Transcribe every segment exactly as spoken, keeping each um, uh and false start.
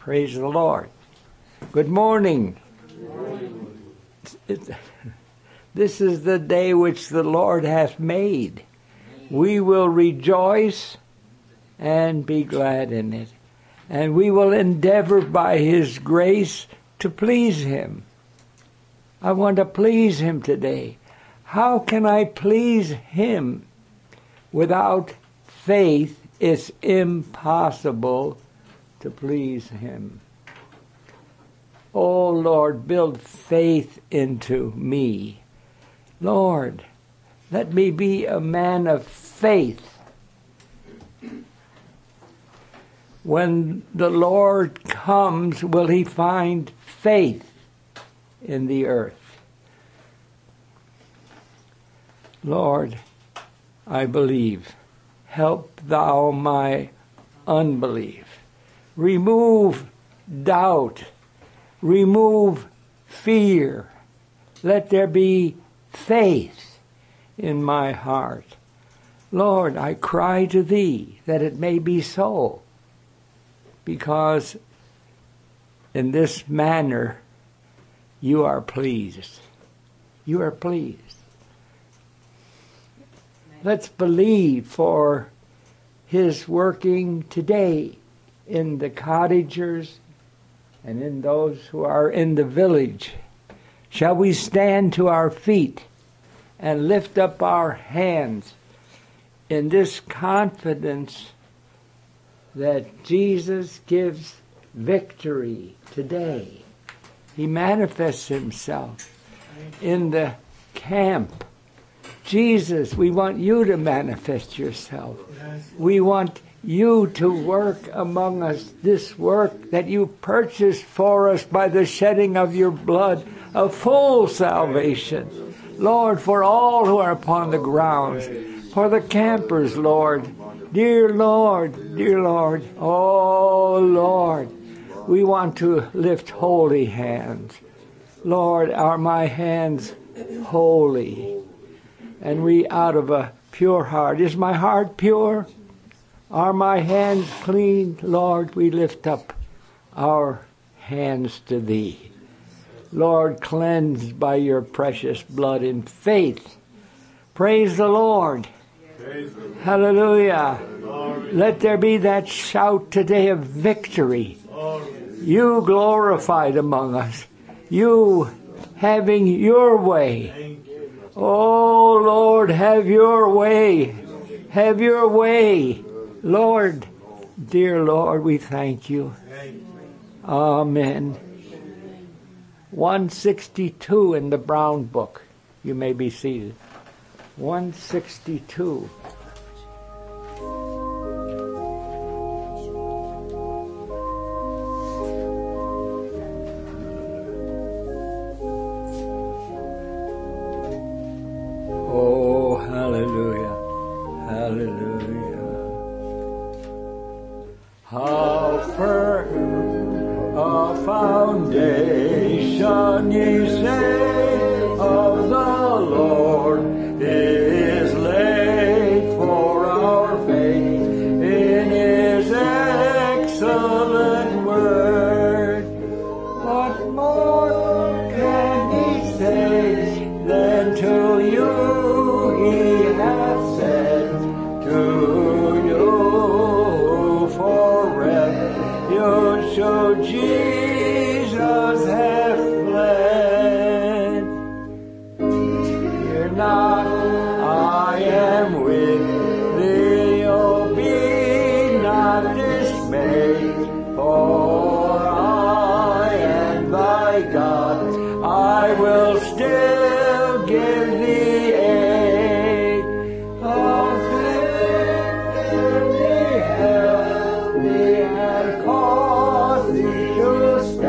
Praise the Lord. Good morning. Good morning. It, it, this is the day which the Lord hath made. We will rejoice and be glad in it. And we will endeavor by His grace to please Him. I want to please Him today. How can I please Him? Without faith, it's impossible to please Him. Oh, Lord, build faith into me. Lord, let me be a man of faith. When the Lord comes, will He find faith in the earth? Lord, I believe. Help Thou my unbelief. Remove doubt. Remove fear. Let there be faith in my heart. Lord, I cry to Thee that it may be so, because in this manner You are pleased. You are pleased. Let's believe for His working today in the cottagers and in those who are in the village. Shall we stand to our feet and lift up our hands in this confidence that Jesus gives victory today? He manifests Himself in the camp. Jesus, we want You to manifest Yourself. We want You to work among us this work that You purchased for us by the shedding of Your blood, a full salvation. Lord, for all who are upon the grounds, for the campers, Lord. Dear Lord, dear Lord, oh Lord, we want to lift holy hands. Lord, are my hands holy? And we out of a pure heart. Is my heart pure? Are my hands clean? Lord, we lift up our hands to Thee. Lord, cleansed by Your precious blood in faith. Praise the Lord. Praise the Lord. Hallelujah. Glory. Let there be that shout today of victory. Glory. You glorified among us. You having Your way. Oh, Lord, have Your way. Have Your way. Lord, dear Lord, we thank You. Amen. one sixty-two in the Brown Book. You may be seated. one sixty-two. Oh, hallelujah. Hallelujah. How firm a foundation, ye say, of the Lord is laid for our faith in His excellent word. What more can He say than to you He hath said, to you forever you show Jesus hath fled. Fear not, I am with thee, oh be not dismayed, for I am thy God, I will still give thee aid. Oh, help thee and cause thee to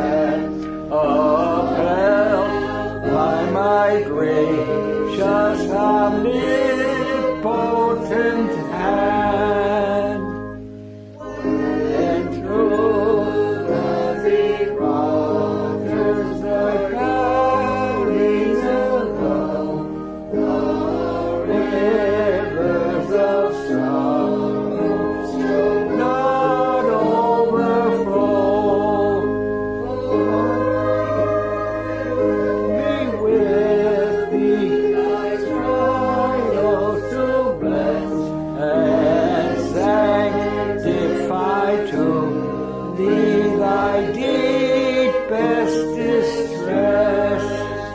thee thy deepest distress.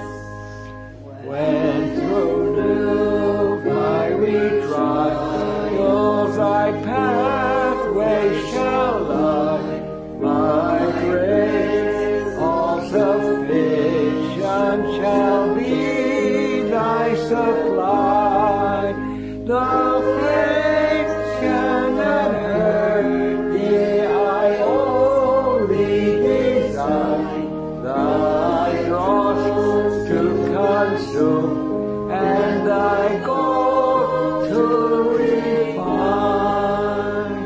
When through new fiery trials thy pathway shall lie, my grace all sufficient shall be thy supply. The flames cannot hurt thee, I only desire thy dross to consume and thy gold to refine.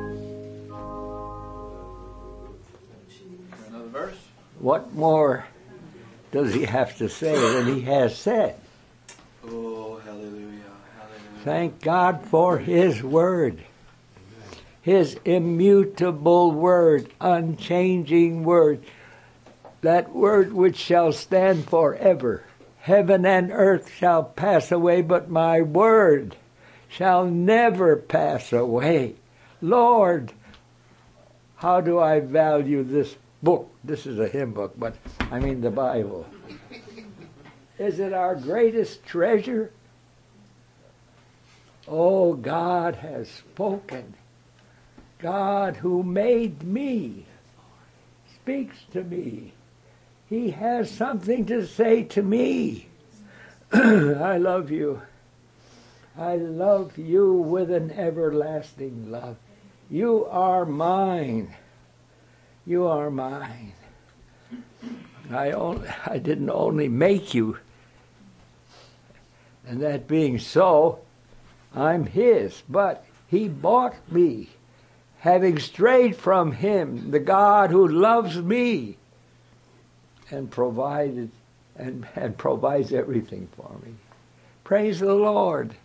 Another verse? What more does he have to say than he has said? Oh, hallelujah, hallelujah. Thank God for his word. His immutable word, unchanging word. That word which shall stand forever. Heaven and earth shall pass away, but my word shall never pass away. Lord, how do I value this book? This is a hymn book, but I mean the Bible. Is it our greatest treasure? Oh, God has spoken. God who made me speaks to me. He has something to say to me. I love you. I love you with an everlasting love. You are mine. You are mine. I only, I didn't only make you. And that being so, I'm his. But he bought me, having strayed from him, the God who loves me, and provided and, and provides everything for me. Praise the Lord.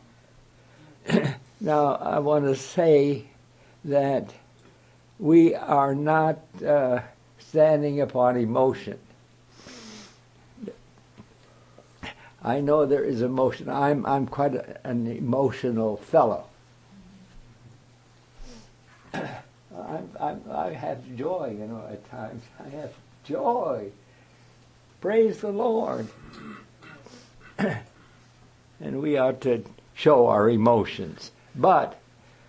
Now, I want to say that we are not uh, standing upon emotion. I know there is emotion. I'm I'm quite a, an emotional fellow. I'm, I'm, I have joy, you know, at times. I have joy. Praise the Lord. And we ought to show our emotions. But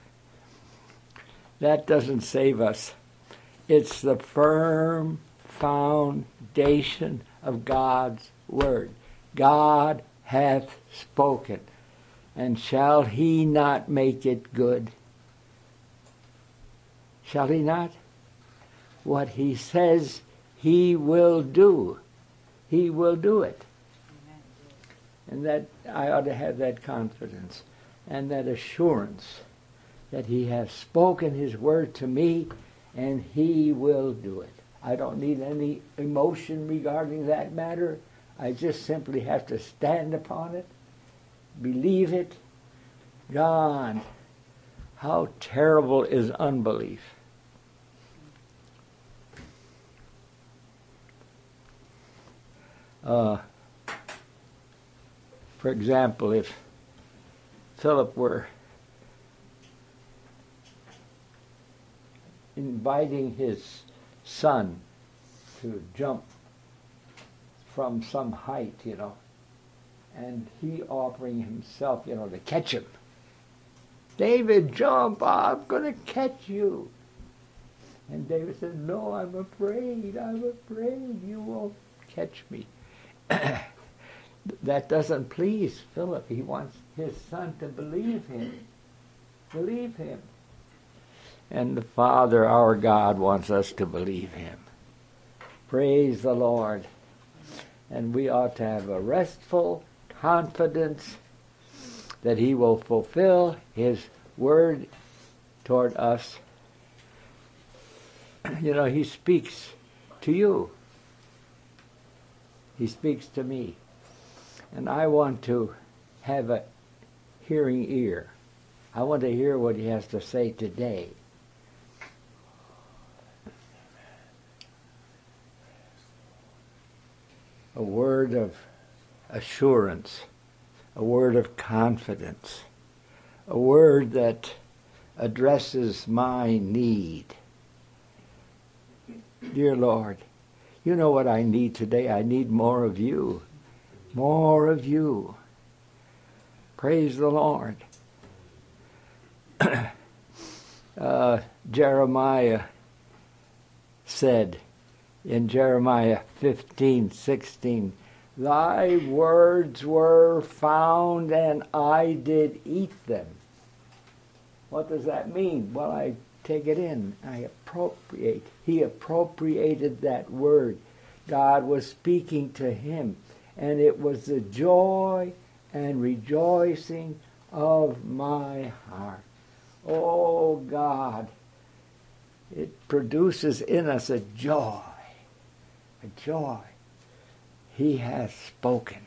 that doesn't save us. It's the firm foundation of God's word. God hath spoken, and shall he not make it good? Shall he not? What he says he will do, he will do it. And that I ought to have that confidence and that assurance that he has spoken his word to me and he will do it. I don't need any emotion regarding that matter. I just simply have to stand upon it, believe it. God, how terrible is unbelief. Uh, for example, if Philip were inviting his son to jump from some height, you know, and he offering himself, you know, to catch him. David, jump, I'm going to catch you. And David said, no, I'm afraid, I'm afraid you won't catch me. That doesn't please Philip. He wants his son to believe him. Believe him. And the Father, our God, wants us to believe him. Praise the Lord. And we ought to have a restful confidence that he will fulfill his word toward us. You know, he speaks to you. He speaks to me. And I want to have a hearing ear. I want to hear what he has to say today. A word of assurance, a word of confidence, a word that addresses my need. Dear Lord, you know what I need today. I need more of you. More of you. Praise the Lord. uh, Jeremiah said in Jeremiah fifteen sixteen, thy words were found and I did eat them. What does that mean? Well, I take it in. I appropriate. He appropriated that word. God was speaking to him, and it was the joy and rejoicing of my heart. Oh God, it produces in us a joy, a joy. He has spoken.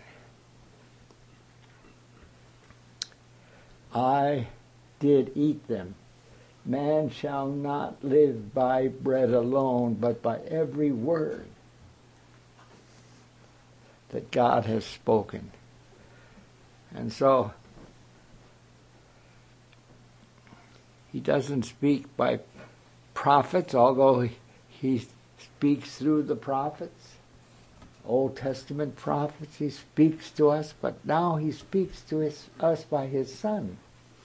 I did eat them. Man shall not live by bread alone, but by every word that God has spoken. And so, he doesn't speak by prophets, although he, he speaks through the prophets, Old Testament prophets. He speaks to us, but now he speaks to his, us by his Son.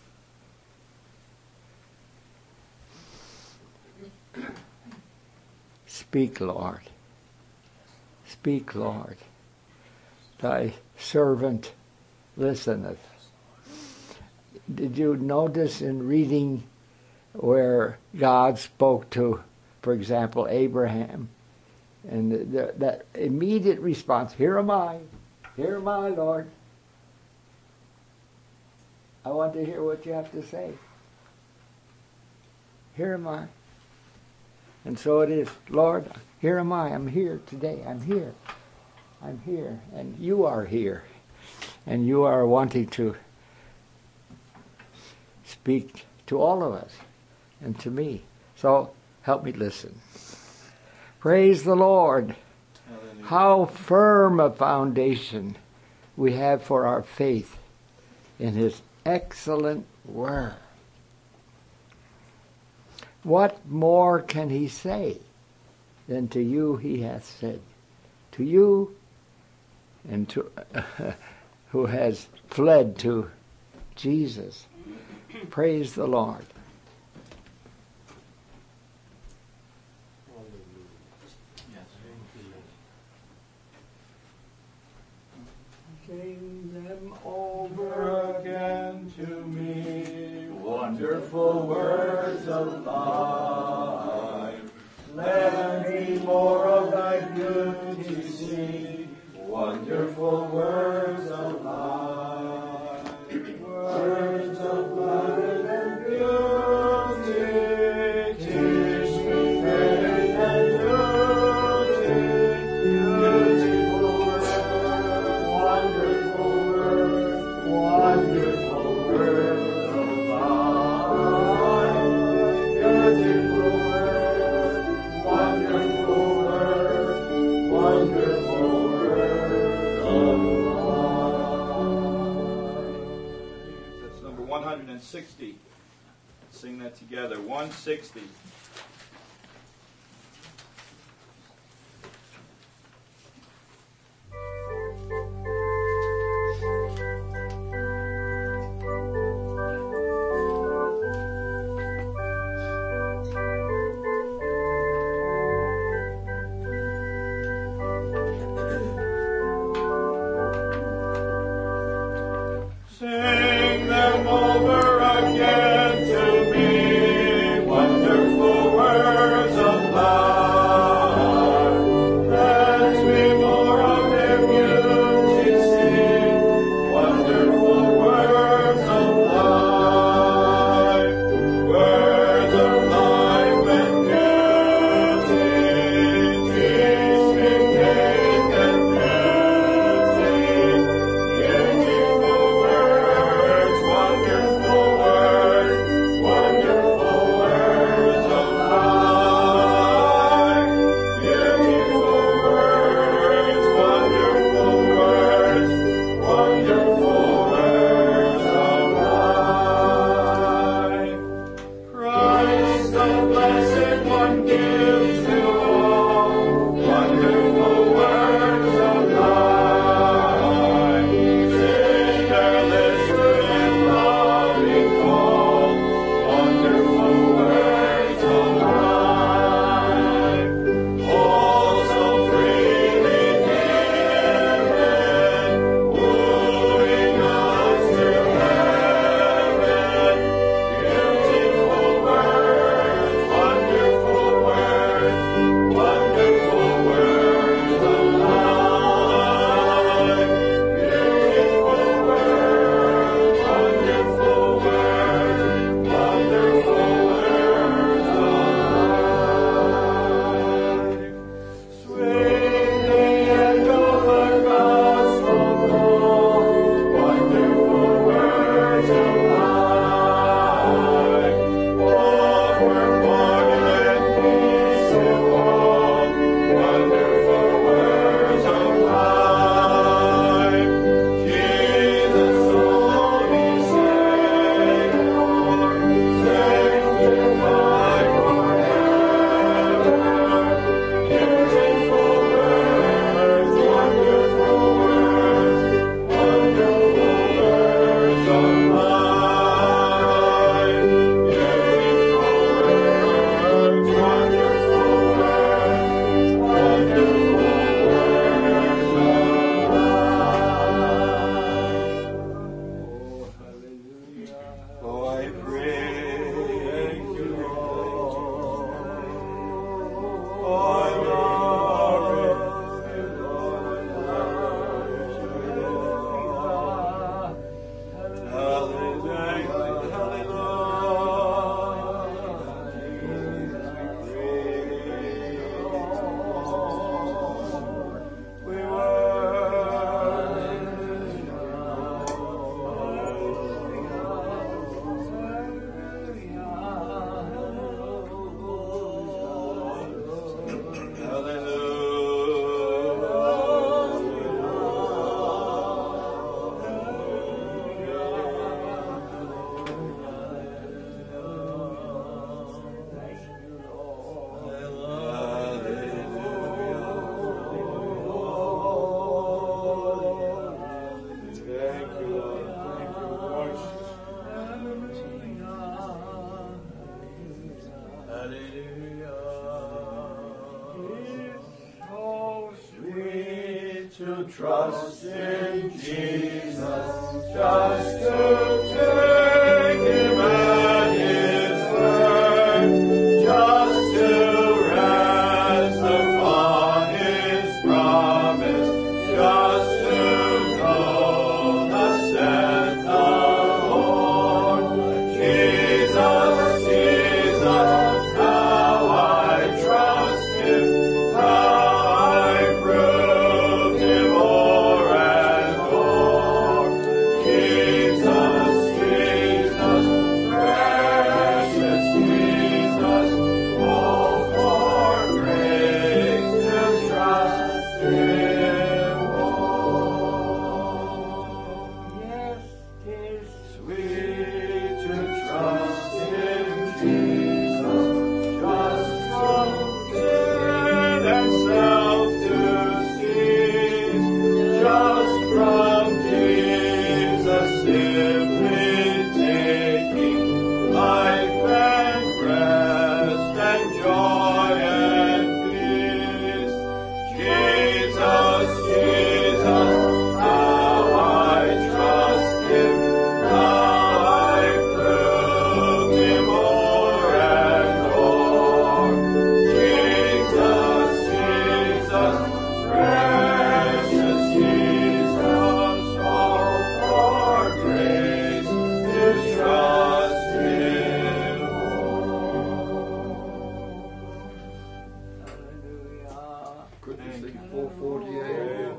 Speak, Lord. Speak, Lord. Thy servant listeneth. Did you notice in reading where God spoke to, for example, Abraham, and the, the, that immediate response, here am I, here am I, Lord. I want to hear what you have to say. Here am I. And so it is, Lord, here am I, I'm here today, I'm here. I'm here, and you are here. And you are wanting to speak to all of us and to me. So help me listen. Praise the Lord. Hallelujah. How firm a foundation we have for our faith in his excellent word. What more can he say than to you he hath said? To you and to uh, who has fled to Jesus. Praise the Lord. Sing them over again to me, wonderful words of life. Let me more of thy beauty see, wonderful words of life. Words of light and beauty, teach me faith and duty. Beautiful words, wonderful words, wonderful words of life. Beautiful words, wonderful words, wonderful words of life. That's number one hundred sixty. Sing that together. one sixty. Sing them over again to me, wonderful to trust in Jesus, just to take him at his word, just to rest upon his promise, just to know thus saith the Lord. Jesus, Jesus, how I trust him, how I proved him o'er and o'er. Jesus, Jesus, precious Jesus, oh, for grace to trust him more. Yes, 'tis Sweet to trust in Jesus, just from sin and self to cease, just from Jesus simply taking life and rest and joy and peace. Jesus, Jesus, how I trust him, how I proved him o'er and o'er. Jesus, Jesus, precious Jesus, all for grace to trust him hallelujah. Could you sing four forty-eight?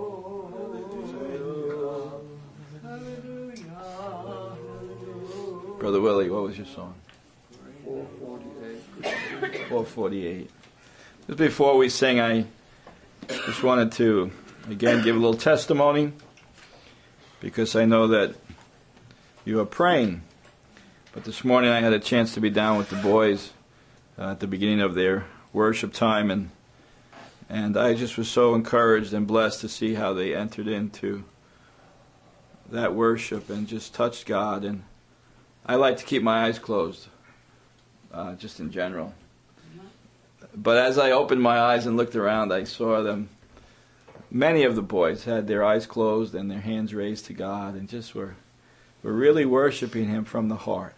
Brother Willie, what was your song? four forty-eight. four forty-eight. Just before we sing, I just wanted to, again, give a little testimony, because I know that you are praying. But this morning I had a chance to be down with the boys uh, at the beginning of their worship time, and and I just was so encouraged and blessed to see how they entered into that worship and just touched God. And I like to keep my eyes closed, uh, just in general. But as I opened my eyes and looked around, I saw them. Many of the boys had their eyes closed and their hands raised to God, and just were were really worshiping Him from the heart.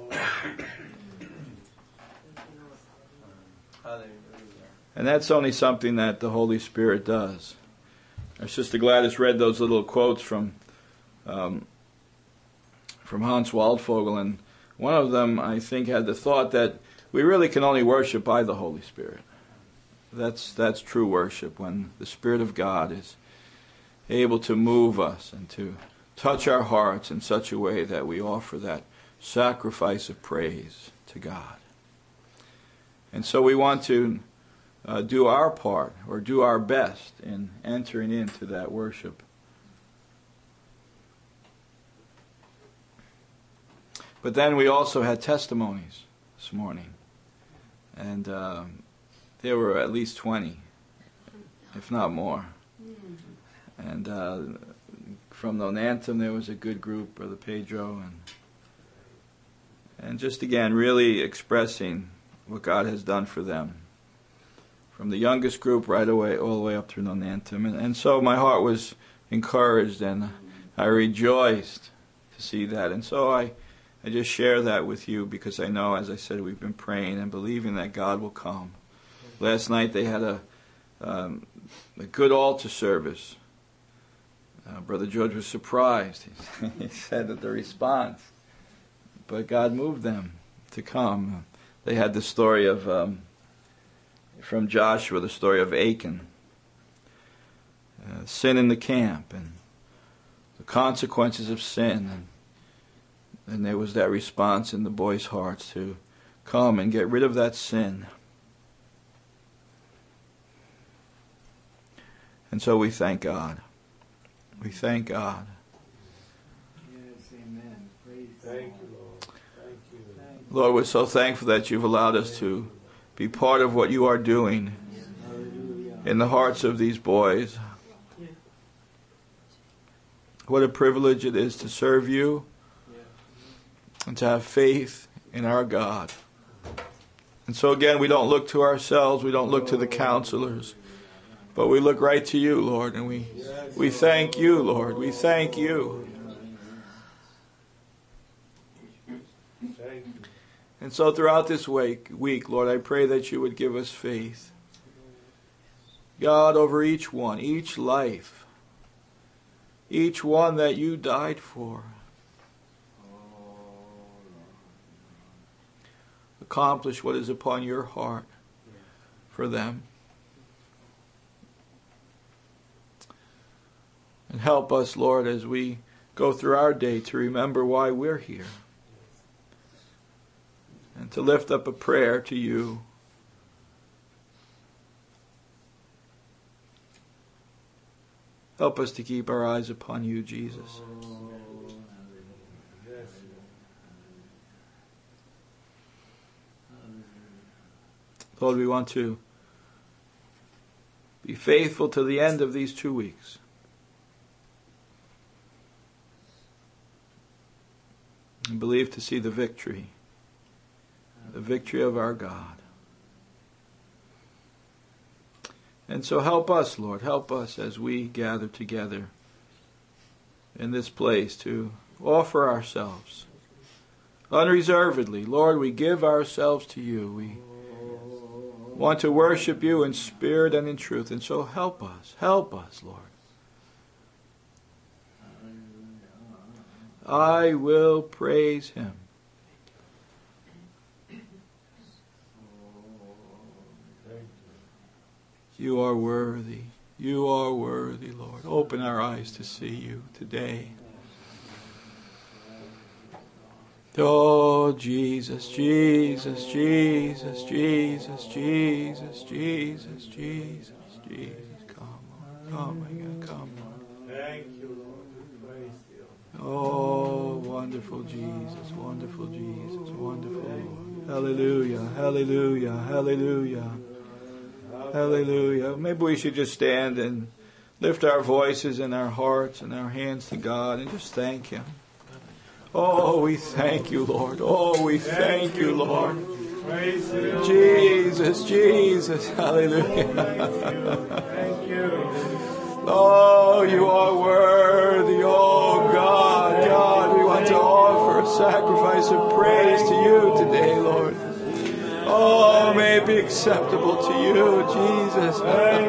And that's only something that the Holy Spirit does. Our Sister Gladys read those little quotes from um, from Hans Waldvogel, and one of them, I think, had the thought that we really can only worship by the Holy Spirit. That's that's true worship, when the Spirit of God is able to move us and to touch our hearts in such a way that we offer that sacrifice of praise to God. And so we want to uh, do our part, or do our best in entering into that worship. But then we also had testimonies this morning. And um, there were at least twenty, if not more. And uh, from Nonantum there was a good group, Brother Pedro, and and just again really expressing what God has done for them. From the youngest group right away, all the way up through Nonantum. And, and so my heart was encouraged, and I rejoiced to see that. And so I, I just share that with you, because I know, as I said, we've been praying and believing that God will come. Last night they had a, um, a good altar service. Uh, Brother George was surprised. He, he said that the response, but God moved them to come. They had the story of, um, from Joshua, the story of Achan, uh, sin in the camp, and the consequences of sin. And, and there was that response in the boys' hearts to come and get rid of that sin. And so we thank God. We thank God. Yes, amen. Praise Thank God. you, Lord. Thank you. Lord, we're so thankful that you've allowed us to be part of what you are doing Hallelujah. in the hearts of these boys. What a privilege it is to serve you and to have faith in our God. And so again, we don't look to ourselves, we don't look to the counselors, But we look right to you, Lord, and we, we thank you, Lord. We thank you. And so throughout this week, week, Lord, I pray that you would give us faith. God, over each one, each life, each one that you died for. Accomplish what is upon your heart for them. And help us, Lord, as we go through our day to remember why we're here. And to lift up a prayer to you. Help us to keep our eyes upon you, Jesus. Lord, we want to be faithful to the end of these two weeks. And believe to see the victory. The victory of our God. And so help us, Lord. Help us as we gather together in this place to offer ourselves unreservedly. Lord, we give ourselves to you. We want to worship you in spirit and in truth. And so help us. Help us, Lord. I will praise him. You are worthy. You are worthy, Lord. Open our eyes to see you today. Oh, Jesus, Jesus, Jesus, Jesus, Jesus, Jesus, Jesus, Jesus. Come on, come again, come on. Thank you, Lord. Praise you. Oh, wonderful Jesus, wonderful Jesus, wonderful Lord. Hallelujah, hallelujah, hallelujah. Hallelujah. Maybe we should just stand and lift our voices and our hearts and our hands to God and just thank him. Oh, we thank you, Lord. Oh, we thank you, Lord. Jesus, Jesus. Hallelujah. Thank you. Oh, you are worthy. Oh, God, God, we want to offer a sacrifice of praise to you today, Lord. Oh, may it be acceptable to you, Jesus.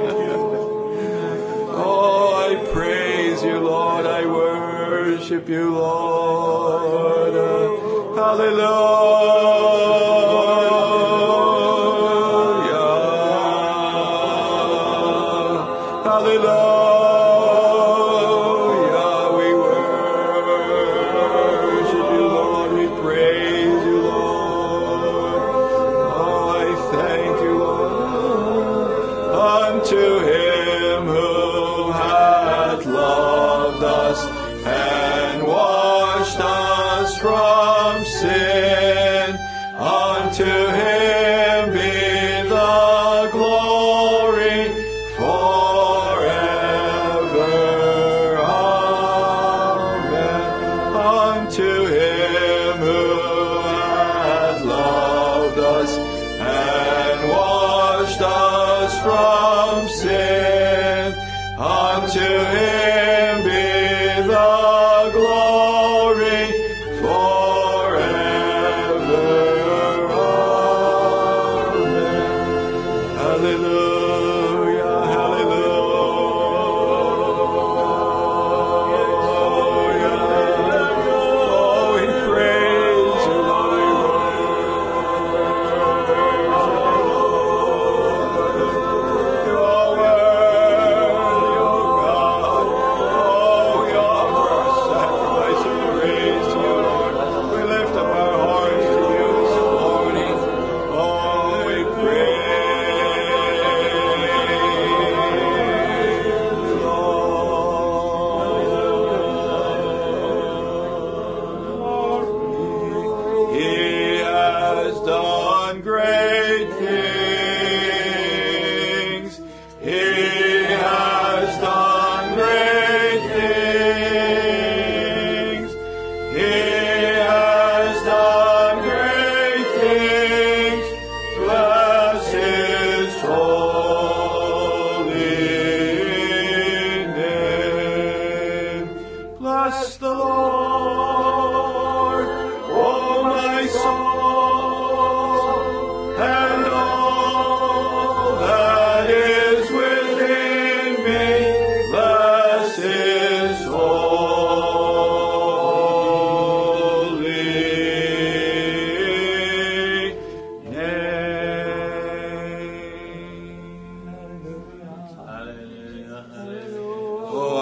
Oh, I praise you, Lord. I worship you, Lord. Hallelujah. Hallelujah. We worship you, Lord. We praise you, Lord. Oh, I thank you, Lord. Unto him who hath loved us and washed us from sin, unto him be the glory forever. Amen. Unto him who hath loved us and washed us from sin, unto him be the glory forever. Amen. Hallelujah, hallelujah. Oh, we praise you, Lord. You are worthy, oh God.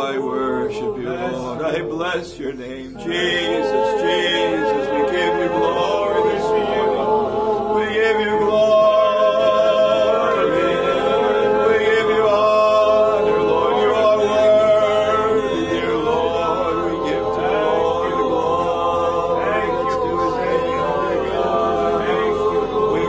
I worship you, Lord. I bless your name. Jesus, Jesus, we give you glory this morning. We give you glory. We give you honor, Lord. You are worthy, dear Lord. We give to the Lord the glory. Thank you, To his name, Holy God. Thank you, we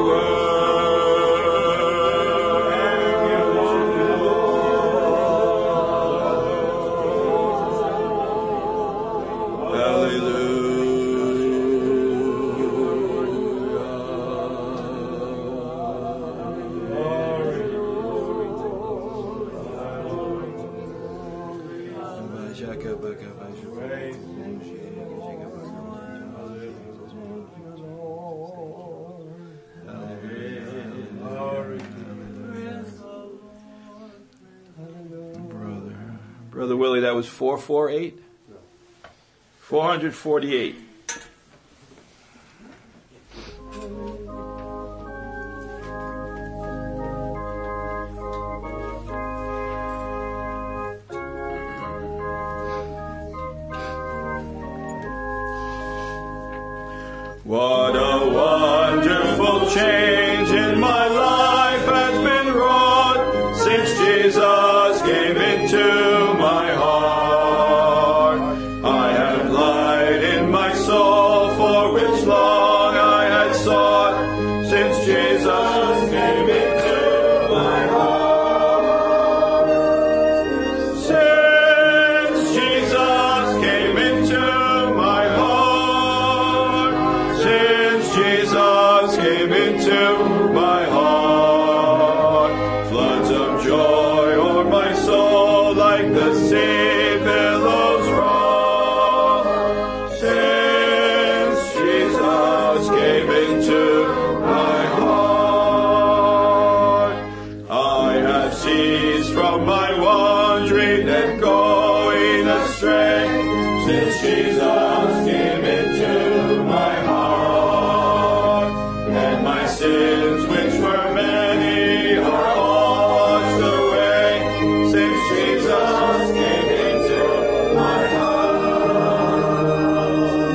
Brother Willie, that was four forty-eight? four hundred forty-eight. What a wonderful change in my life has been wrought since Jesus came into my heart. I have light in my soul for which long I had sought since Jesus came into my heart. Since Jesus came into my heart. Since Jesus came into my heart. Floods of joy o'er my soul like the sea billows roll. Since Jesus came into my heart, I have ceased from my wandering and going astray. Since Jesus came into my heart, and my sins, which were many, are all washed away. Since Jesus came into my heart.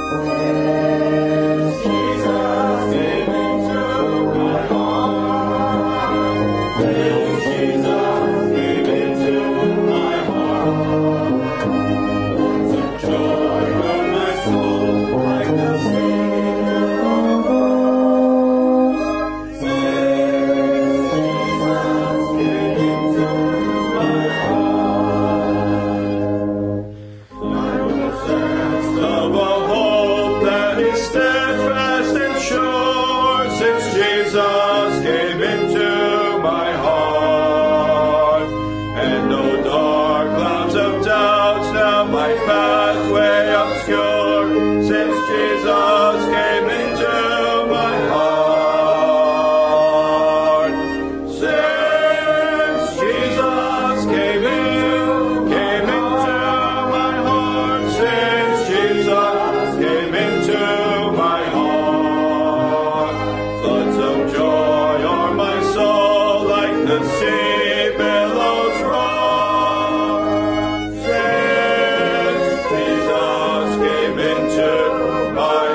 Since Jesus came into my heart. Since Jesus came into my heart. Lots of joy on my soul, like the sea billows roll. Since Jesus came into my heart, I was possessed of a hope that is steadfast and sure. Since Jesus came into my heart, and no dark clouds of doubts now my pathway obscure. Since Jesus came into my heart. Since Jesus came in, came into my heart. Since Jesus came into my heart. Floods of joy o'er my soul like the sea billows roll. Since Jesus came into my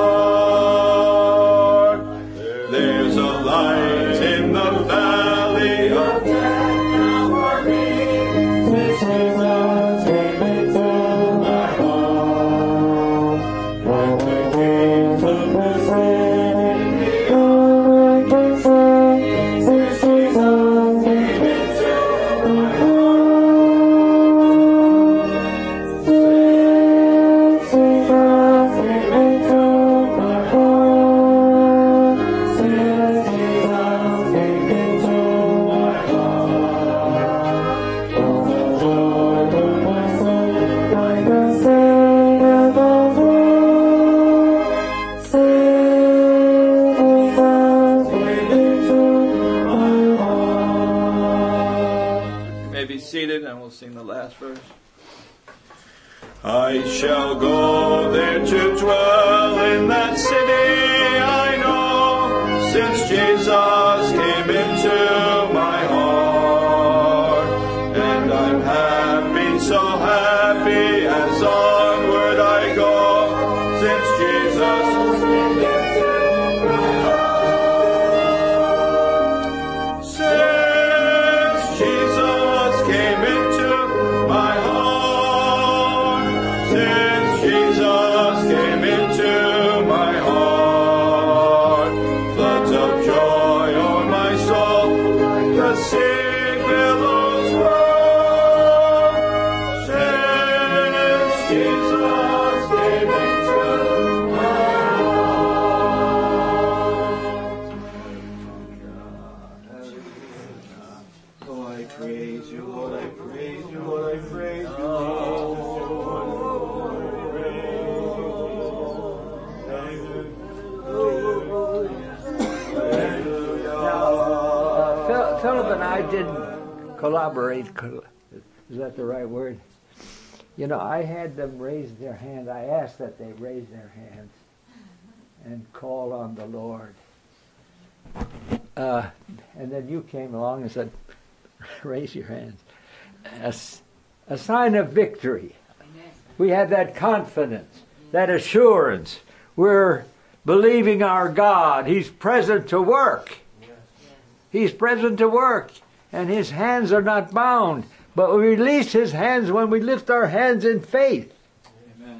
heart. There's a light in the valley of death now for me. Since Jesus came into my heart. Like the gates of the city beyond I can say. Since Jesus came into my heart. Since Jesus came into my heart. Since Jesus came into my heart. Lots of joy to my soul, like the sea billows roll. Since Jesus came into my heart. You may be seated, and we'll sing the last verse. I shall go there to dwell in that city, I know, since Jesus came into my heart. And I'm happy, so billows roll, since Jesus came into the world. Oh, I praise you, Lord, I praise you, Lord, I praise you. Uh, Phil, Philip and I didn't collaborate. Col- Is that the right word? You know, I had them raise their hand. I asked that they raise their hands and call on the Lord. Uh, and then you came along and said, raise your hands. A, s- a sign of victory. We had that confidence, that assurance. We're believing our God. He's present to work. He's present to work. And His hands are not bound. But we release His hands when we lift our hands in faith. Amen.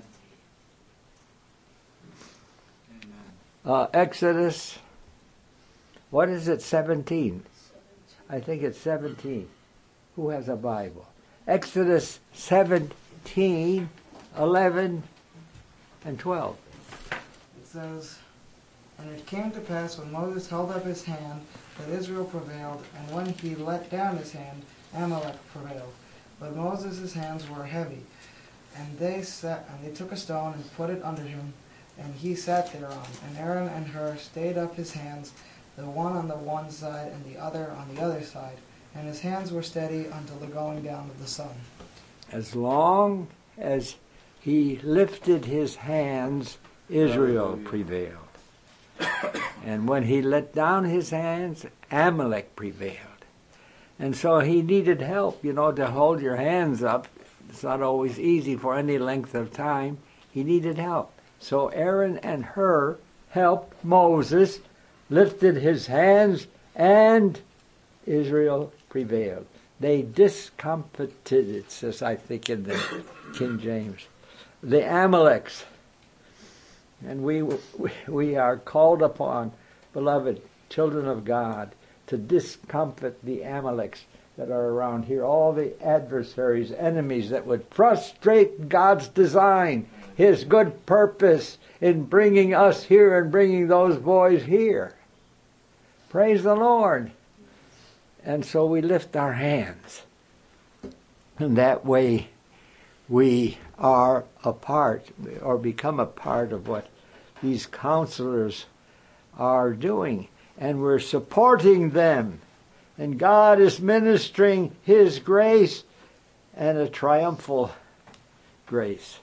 Amen. Uh, Exodus, what is it, seventeen? I think it's seventeen. Who has a Bible? Exodus seventeen, eleven, and twelve. It says, "And it came to pass when Moses held up his hand that Israel prevailed, and when he let down his hand, Amalek prevailed. But Moses' hands were heavy, and they sat, and they took a stone and put it under him, and he sat thereon. And Aaron and Hur stayed up his hands, the one on the one side and the other on the other side, and his hands were steady until the going down of the sun." As long as he lifted his hands, Israel Hallelujah. prevailed. And when he let down his hands, Amalek prevailed. And so he needed help, you know, to hold your hands up. It's not always easy for any length of time. He needed help. So Aaron and Hur helped Moses, lifted his hands, and Israel prevailed. They discomfited, it says, I think, in the King James, the Amaleks. And we, we we are called upon, beloved children of God, to discomfit the Amaleks that are around here, all the adversaries, enemies that would frustrate God's design, His good purpose in bringing us here and bringing those boys here. Praise the Lord. And so we lift our hands. And that way we are a part, or become a part of what these counselors are doing. And we're supporting them. And God is ministering His grace, and a triumphal grace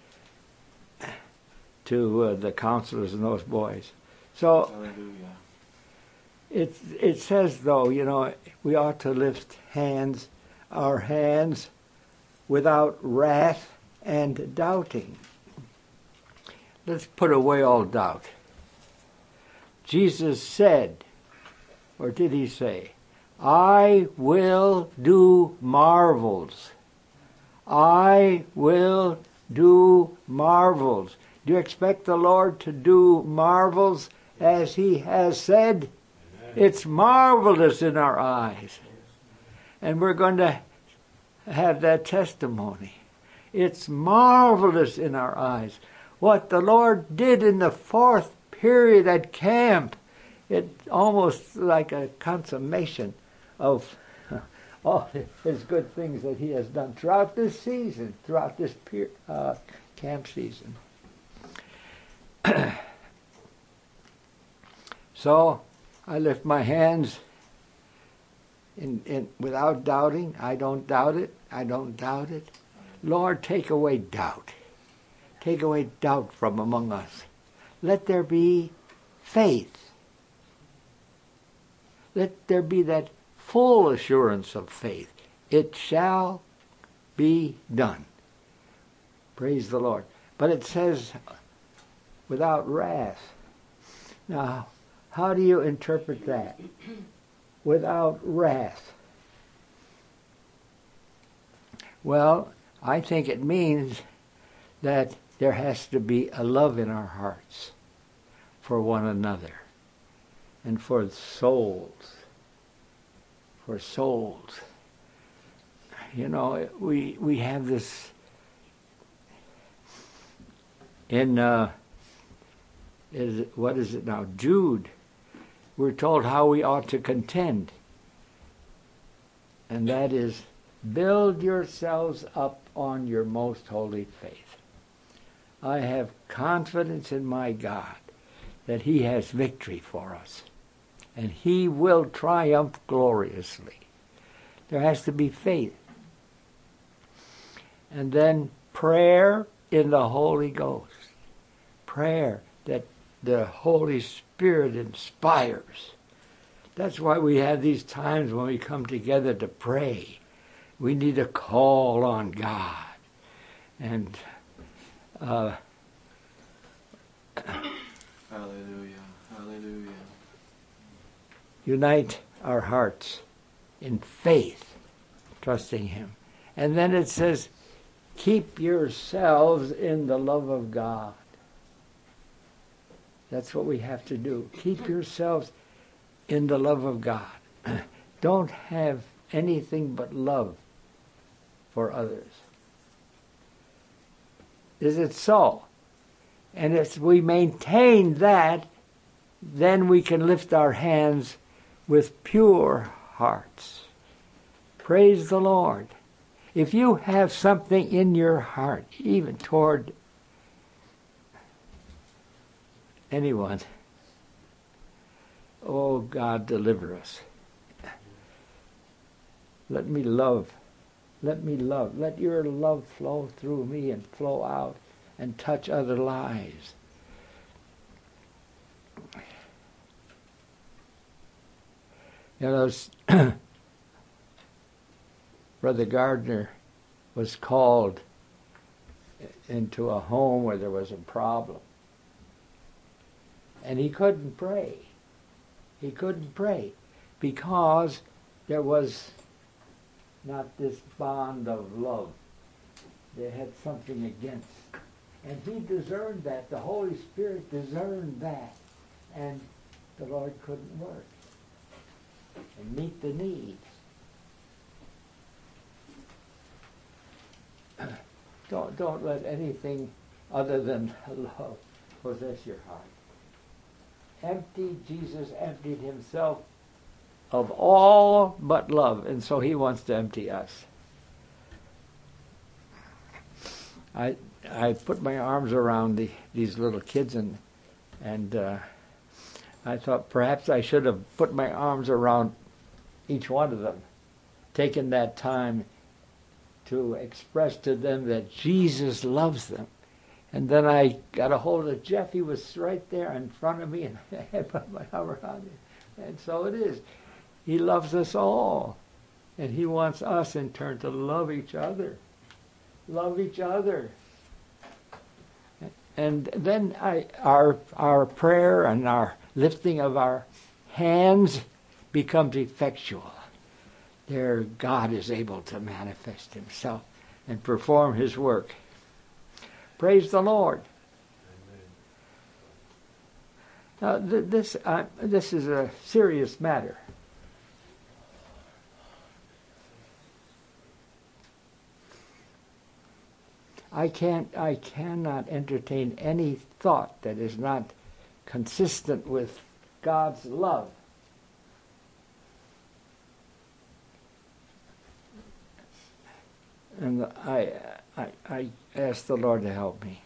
to uh, the counselors and those boys. So Hallelujah. it, it says, though, you know, we ought to lift hands, our hands, without wrath and doubting. Let's put away all doubt. Jesus said, or did He say, I will do marvels. I will do marvels. Do you expect the Lord to do marvels as He has said? Amen. It's marvelous in our eyes. And we're going to have that testimony. It's marvelous in our eyes. What the Lord did in the fourth period at camp, it's almost like a consummation of all His good things that He has done throughout this season, throughout this per, uh, camp season. So I lift my hands in, in, without doubting. I don't doubt it. I don't doubt it. Lord, take away doubt. Take away doubt from among us. Let there be faith. Let there be that full assurance of faith. It shall be done. Praise the Lord. But it says, without wrath. Now, how do you interpret that? Without wrath. Well, I think it means that there has to be a love in our hearts for one another and for souls. For souls. you know, we we have this in uh, is it, what is it now? Jude. We're told how we ought to contend, and that is, build yourselves up on your most holy faith. I have confidence in my God that He has victory for us, and He will triumph gloriously. There has to be faith. And then prayer in the Holy Ghost. Prayer that the Holy Spirit inspires. That's why we have these times when we come together to pray. We need to call on God. And uh, Hallelujah. Hallelujah. unite our hearts in faith, trusting Him. And then it says, keep yourselves in the love of God. That's what we have to do. Keep yourselves in the love of God. Don't have anything but love for others. Is it so? And if we maintain that, then we can lift our hands with pure hearts. Praise the Lord. If you have something in your heart, even toward anyone, oh God, deliver us. Let me love. Let me love. Let your love flow through me and flow out and touch other lives. You know, Brother Gardner was called into a home where there was a problem. And he couldn't pray. He couldn't pray because there was not this bond of love. They had something against. And he discerned that. The Holy Spirit discerned that. And the Lord couldn't work and meet the need. Don't, don't let anything other than love possess your heart. Empty, Jesus emptied himself of all but love, and so he wants to empty us. I I put my arms around the, these little kids, and and uh, I thought perhaps I should have put my arms around each one of them, taken that time to express to them that Jesus loves them. And then I got a hold of Jeff. He was right there in front of me, and I put my arm around him. And so it is. He loves us all. And he wants us, in turn, to love each other. Love each other. And then I, our, our prayer and our lifting of our hands becomes effectual. There God is able to manifest himself and perform his work. Praise the Lord. Now, th- this uh, this is a serious matter. I can't. I cannot entertain any thought that is not consistent with God's love. And I, I, I ask the Lord to help me.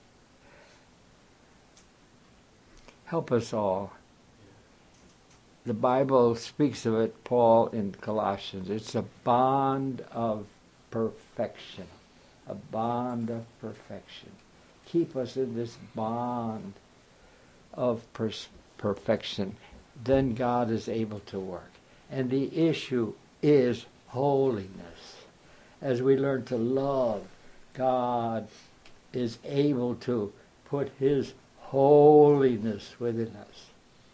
Help us all. The Bible speaks of it, Paul in Colossians. It's a bond of perfection. A bond of perfection. Keep us in this bond of pers- perfection. Then God is able to work. And the issue is holiness. As we learn to love, God is able to put his holiness within us.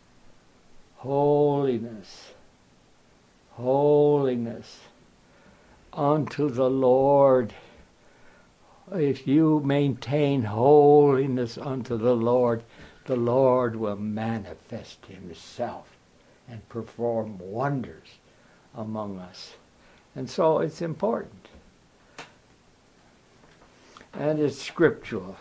Holiness. Holiness. Unto the Lord. If you maintain holiness unto the Lord, the Lord will manifest himself and perform wonders among us. And so it's important. And it's scriptural.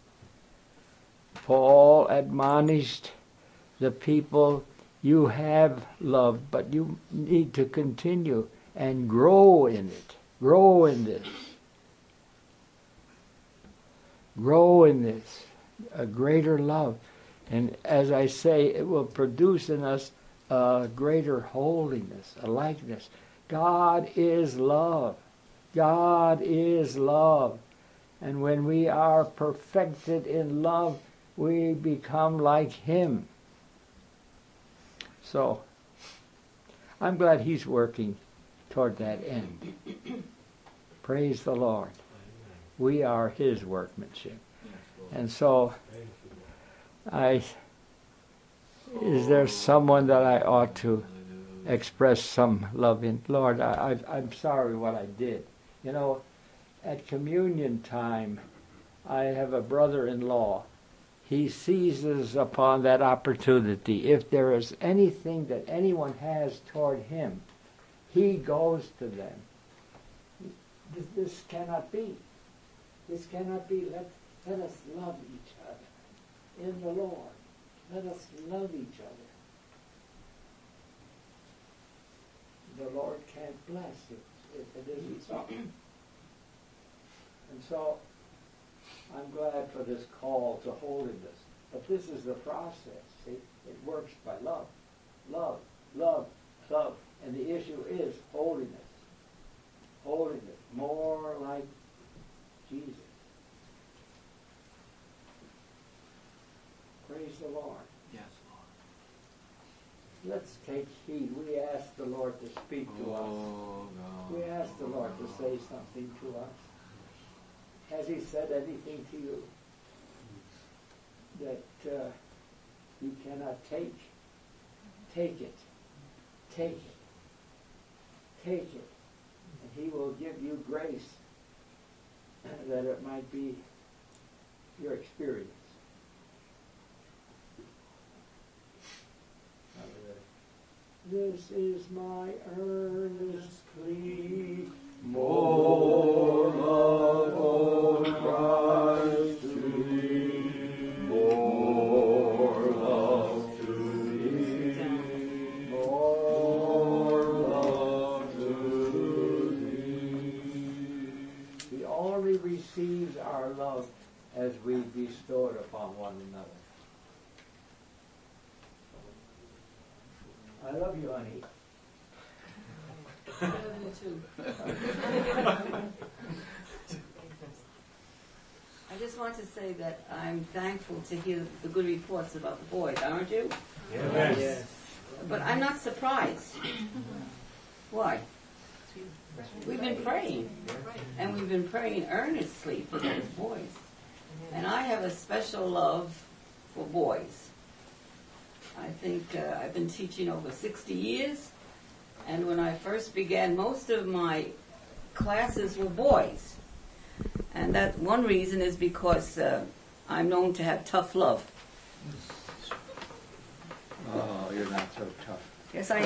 Paul admonished the people, you have love, but you need to continue and grow in it. Grow in this. Grow in this. A greater love. And as I say, it will produce in us a greater holiness, a likeness. God is love. God is love. And when we are perfected in love, we become like Him. So, I'm glad He's working toward that end. Praise the Lord. We are His workmanship. And so, I, is there someone that I ought to express some love in? Lord, I, I, I'm sorry what I did. You know, at communion time, I have a brother-in-law. He seizes upon that opportunity. If there is anything that anyone has toward him, he goes to them. This, this cannot be. This cannot be. Let, let us love each other in the Lord. Let us love each other. The Lord can't bless it if it isn't so. And so, I'm glad for this call to holiness. But this is the process. See? It works by love. Love, love, love. And the issue is holiness. Holiness. More like Jesus. Praise the Lord. Yes, Lord. Let's take heed. We ask the Lord to speak to Oh, us. God. We ask the Lord to say something to us. Has He said anything to you that uh, you cannot take? Take it. Take it. Take it. And He will give you grace that it might be your experience. This is my earnest plea, more love, O Christ, to thee, more love to thee, more love to thee. He only receives our love as we bestow it upon one another. I love you, honey. I love you too. I just want to say that I'm thankful to hear the good reports about the boys, aren't you? Yes. Yes. But I'm not surprised. Why? We've been praying. And we've been praying earnestly for those boys. And I have a special love for boys. I think uh, I've been teaching over sixty years, and when I first began, most of my classes were boys. And that one reason is because uh, I'm known to have tough love. Oh, you're not so tough. Yes, I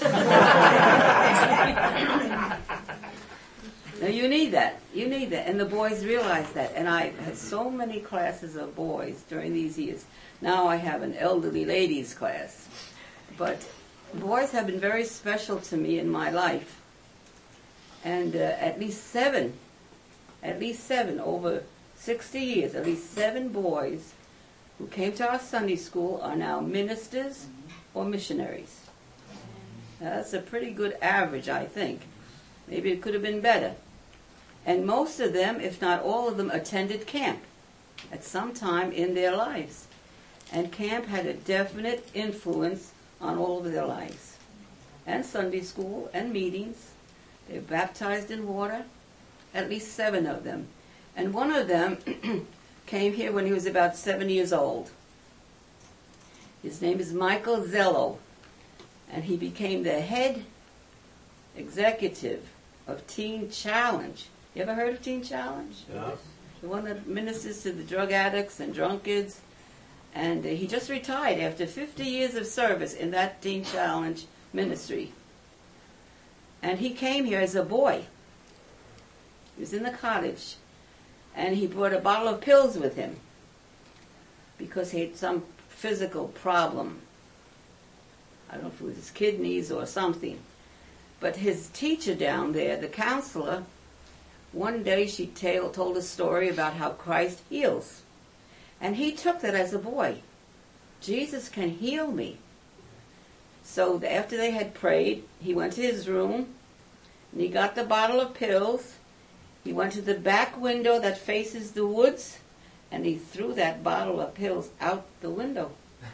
am. Now, you need that. You need that. And the boys realize that. And I had so many classes of boys during these years. Now I have an elderly ladies class. But boys have been very special to me in my life. And uh, at least seven, at least seven, over sixty years, at least seven boys who came to our Sunday school are now ministers or missionaries. Now, that's a pretty good average, I think. Maybe it could have been better. And most of them, if not all of them, attended camp at some time in their lives. And camp had a definite influence on all of their lives. And Sunday school and meetings. They were baptized in water, at least seven of them. And one of them came here when he was about seven years old. His name is Michael Zello. And he became the head executive of Teen Challenge. You ever heard of Teen Challenge? Yeah. The one that ministers to the drug addicts and drunkards. And uh, he just retired after fifty years of service in that Teen Challenge ministry. And he came here as a boy. He was in the cottage. And he brought a bottle of pills with him because he had some physical problem. I don't know if it was his kidneys or something. But his teacher down there, the counselor, one day she tell, told a story about how Christ heals. And he took that as a boy. Jesus can heal me. So after they had prayed, he went to his room, and he got the bottle of pills. He went to the back window that faces the woods, and he threw that bottle of pills out the window.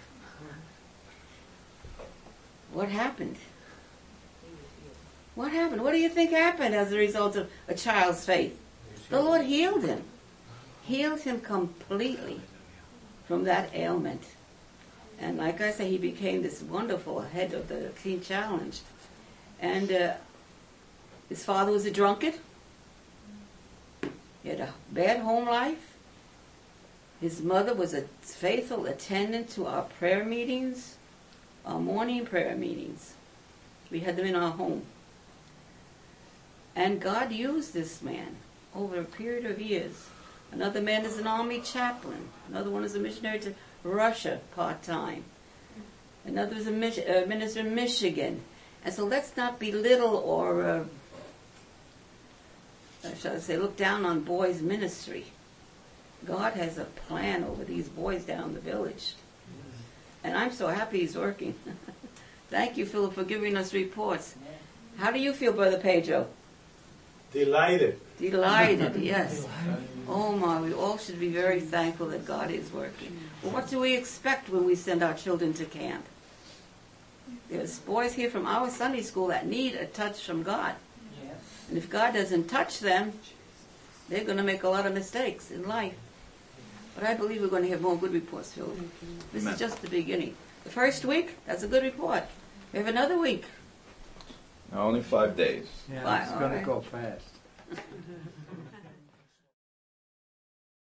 What happened? What happened? What do you think happened as a result of a child's faith? The Lord healed him. Healed him completely from that ailment. And like I say, he became this wonderful head of the Teen Challenge. And uh, his father was a drunkard. He had a bad home life. His mother was a faithful attendant to our prayer meetings, our morning prayer meetings. We had them in our home. And God used this man over a period of years. Another man is an army chaplain. Another one is a missionary to Russia part-time. Another is a mis- uh, minister in Michigan. And so let's not belittle or, uh, uh, shall I say, look down on boys' ministry. God has a plan over these boys down the village. And I'm so happy he's working. Thank you, Philip, for giving us reports. How do you feel, Brother Pedro? Delighted. Delighted, yes. Oh my, we all should be very thankful that God is working. Well, what do we expect when we send our children to camp? There's boys here from our Sunday school that need a touch from God. And if God doesn't touch them, they're going to make a lot of mistakes in life. But I believe we're going to have more good reports, Phil. This Amen. is just the beginning. The first week, that's a good report. We have another week. Only five days. Yeah, Bye, it's all going right. to go fast.